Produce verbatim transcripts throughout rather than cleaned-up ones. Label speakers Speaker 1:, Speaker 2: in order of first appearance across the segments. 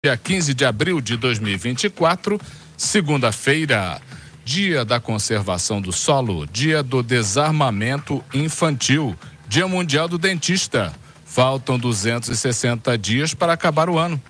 Speaker 1: Dia quinze de abril de dois mil e vinte e quatro, segunda-feira, dia da conservação do solo, dia do desarmamento infantil, dia mundial do dentista. Faltam duzentos e sessenta dias para acabar o ano.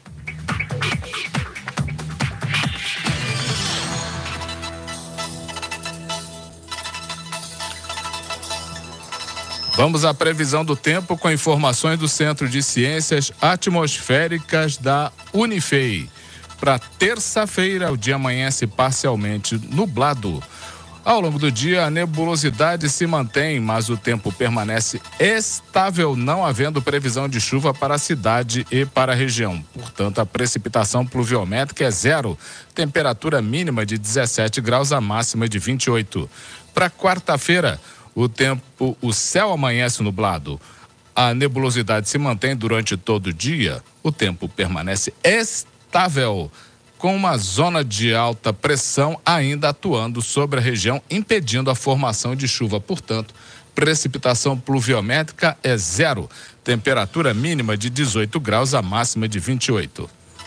Speaker 1: Vamos à previsão do tempo com informações do Centro de Ciências Atmosféricas da Unifei. Para terça-feira, o dia amanhece parcialmente nublado. Ao longo do dia, a nebulosidade se mantém, mas o tempo permanece estável, não havendo previsão de chuva para a cidade e para a região. Portanto, a precipitação pluviométrica é zero. Temperatura mínima de dezessete graus, a máxima de vinte e oito. Para quarta-feira, o tempo, o céu amanhece nublado. A nebulosidade se mantém durante todo o dia. O tempo permanece estável, com uma zona de alta pressão ainda atuando sobre a região, impedindo a formação de chuva. Portanto, precipitação pluviométrica é zero. Temperatura mínima de dezoito graus, a máxima de vinte e oito.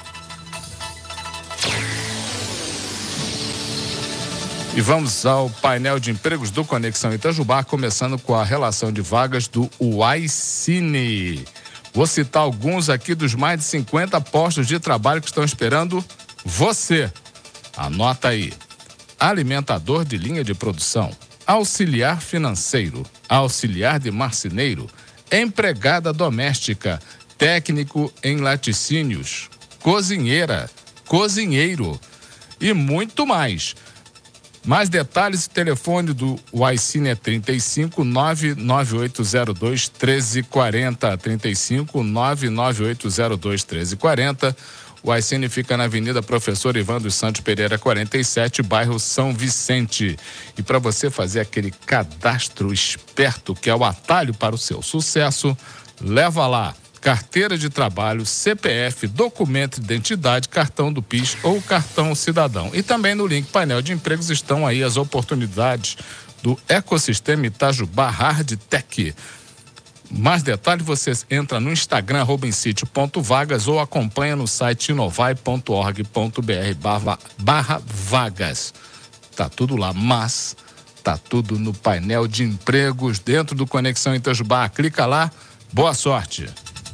Speaker 1: E vamos ao painel de empregos do Conexão Itajubá, começando com a relação de vagas do Uaicine. Vou citar alguns aqui dos mais de cinquenta postos de trabalho que estão esperando você. Anota aí: alimentador de linha de produção, auxiliar financeiro, auxiliar de marceneiro, empregada doméstica, técnico em laticínios, cozinheira, cozinheiro e muito mais. Mais detalhes, o telefone do Uaicine é trinta e cinco, nove nove oito zero dois, um três quatro zero, trinta e cinco, nove nove oito zero dois, um três quatro zero. O Uaicine fica na Avenida Professor Ivan dos Santos Pereira, quarenta e sete, bairro São Vicente. E para você fazer aquele cadastro esperto, que é o atalho para o seu sucesso, leva lá carteira de trabalho, C P F, documento de identidade, cartão do PIS ou cartão cidadão. E também no link painel de empregos estão aí as oportunidades do ecossistema Itajubá Hardtech. Mais detalhes, você entra no Instagram, arroba insítio ponto vagas, ou acompanha no site inovai ponto org ponto br barra, barra vagas. Tá tudo lá, mas tá tudo no painel de empregos dentro do Conexão Itajubá. Clica lá, boa sorte.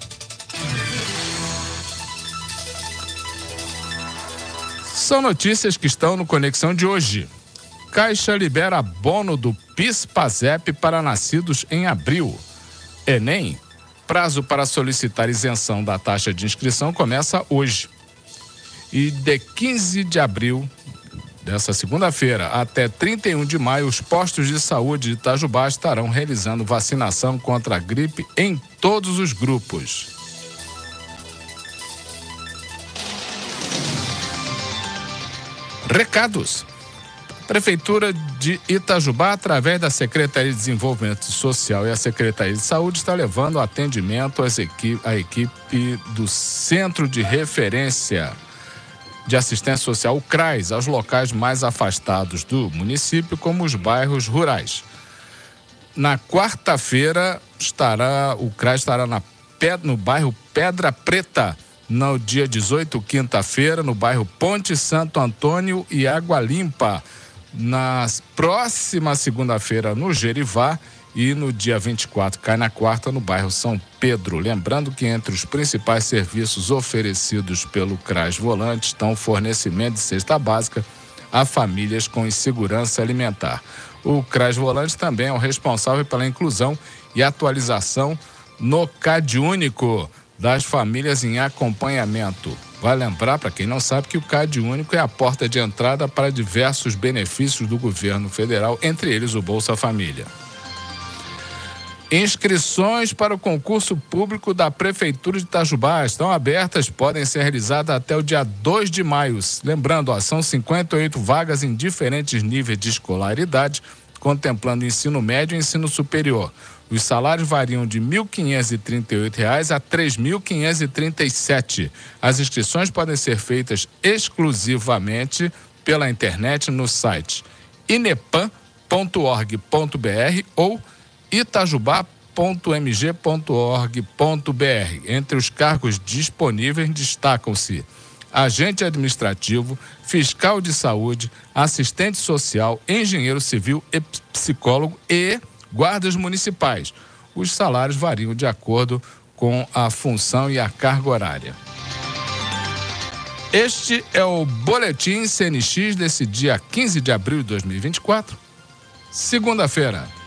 Speaker 1: São notícias que estão no Conexão de hoje. Caixa libera bono do PIS/PASEP para nascidos em abril. Enem, prazo para solicitar isenção da taxa de inscrição começa hoje. E de quinze de abril, dessa segunda-feira, até trinta e um de maio, os postos de saúde de Itajubá estarão realizando vacinação contra a gripe em todos os grupos. Recados. Prefeitura de Itajubá, através da Secretaria de Desenvolvimento Social e a Secretaria de Saúde, está levando atendimento às equipe, à equipe do Centro de Referência de Assistência Social, o CRAS, aos locais mais afastados do município, como os bairros rurais. Na quarta-feira, estará, o CRAS estará na, no bairro Pedra Preta. No dia dezoito, quinta-feira, no bairro Ponte Santo Antônio e Água Limpa. Na próxima segunda-feira, no Gerivá. E no dia vinte e quatro, cai na quarta, no bairro São Pedro. Lembrando que entre os principais serviços oferecidos pelo CRAS Volante estão o fornecimento de cesta básica a famílias com insegurança alimentar. O CRAS Volante também é o responsável pela inclusão e atualização no CadÚnico das famílias em acompanhamento. Vai lembrar, para quem não sabe, que o CadÚnico é a porta de entrada para diversos benefícios do governo federal, entre eles o Bolsa Família. Inscrições para o concurso público da Prefeitura de Itajubá estão abertas, podem ser realizadas até o dia dois de maio. Lembrando, ó, são cinquenta e oito vagas em diferentes níveis de escolaridade, contemplando ensino médio e ensino superior. Os salários variam de mil quinhentos e trinta e oito reais a três mil quinhentos e trinta e sete. As inscrições podem ser feitas exclusivamente pela internet no site inepam ponto org ponto br ou itajubá ponto m g ponto org ponto br. Entre os cargos disponíveis destacam-se agente administrativo, fiscal de saúde, assistente social, engenheiro civil e psicólogo e guardas municipais. Os salários variam de acordo com a função e a carga horária. Este é o Boletim C N X desse dia quinze de abril de dois mil e vinte e quatro, segunda-feira.